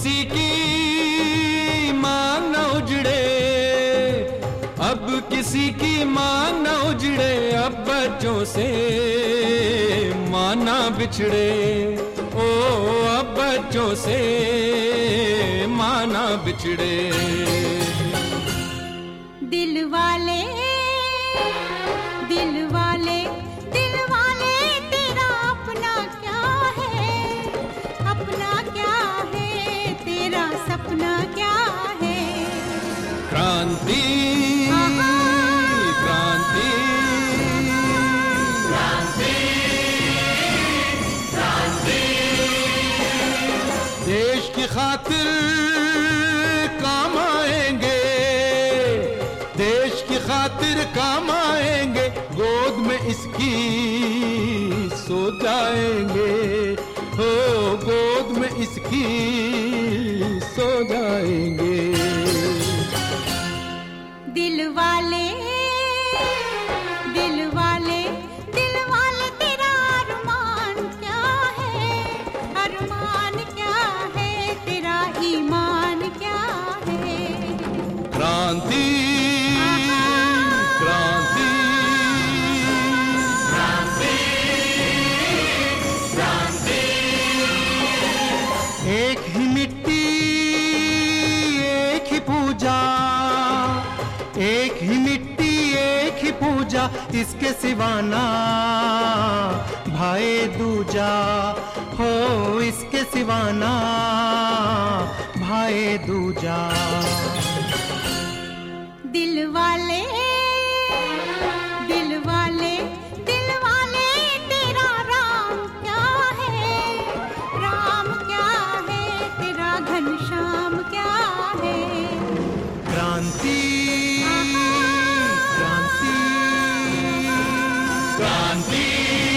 किसी की मांग न उजड़े, अब किसी की मांग न उजड़े, अब बच्चों से माँ ना बिछड़े, ओ अब बच्चों से माँ ना बिछड़े। दिल वाले दिल वाले दिल वाले तेरा अपना क्या है, अपना क्या है, तेरा सपना क्या है। क्रांति क्रांति क्रांति क्रांति, देश की खातिर काम आएंगे, देश की खातिर काम आएंगे, गोद में इसकी सो जाएंगे, हो गोद में इसकी सो जाएंगे। दिल वाले दिल वाले दिल वाले तेरा अरमान क्या है, अरमान क्या है, तेरा ईमान क्या है। क्रांति क्रांति क्रांति क्रांति, एक ही मिट्टी एक ही पूजा, एक ही मिट्टी एक ही पूजा, इसके सिवाना भाई दूजा, हो इसके सिवाना भाई दूजा। दिल वाले दिल वाले दिल वाले तेरा राम क्या है, राम क्या है, तेरा घनश्याम क्या है। क्रांति क्रांति क्रांति।